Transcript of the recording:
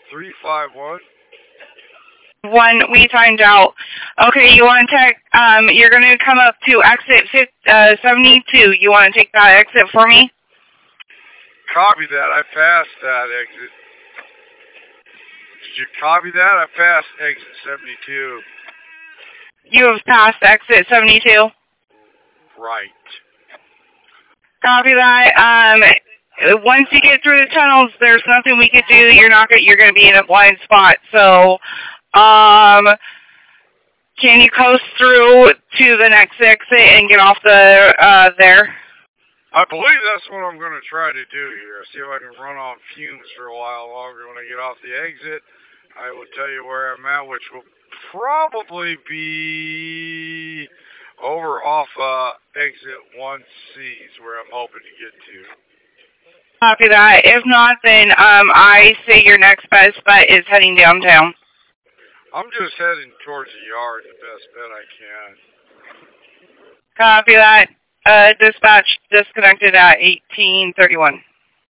351. We timed out. Okay, you want to take, you're going to come up to exit 72. You want to take that exit for me? Copy that. I passed that exit. Did you copy that? I passed exit 72. You have passed exit 72? Right. Copy that. Once you get through the tunnels, there's nothing we could do. You're going to be in a blind spot. So, can you coast through to the next exit and get off there? I believe that's what I'm going to try to do here. See if I can run on fumes for a while longer. When I get off the exit, I will tell you where I'm at, which will probably be over off exit 1C is where I'm hoping to get to. Copy that. If not, then I say your next best bet is heading downtown. I'm just heading towards the yard, the best bet I can. Copy that. Dispatch disconnected at 1831.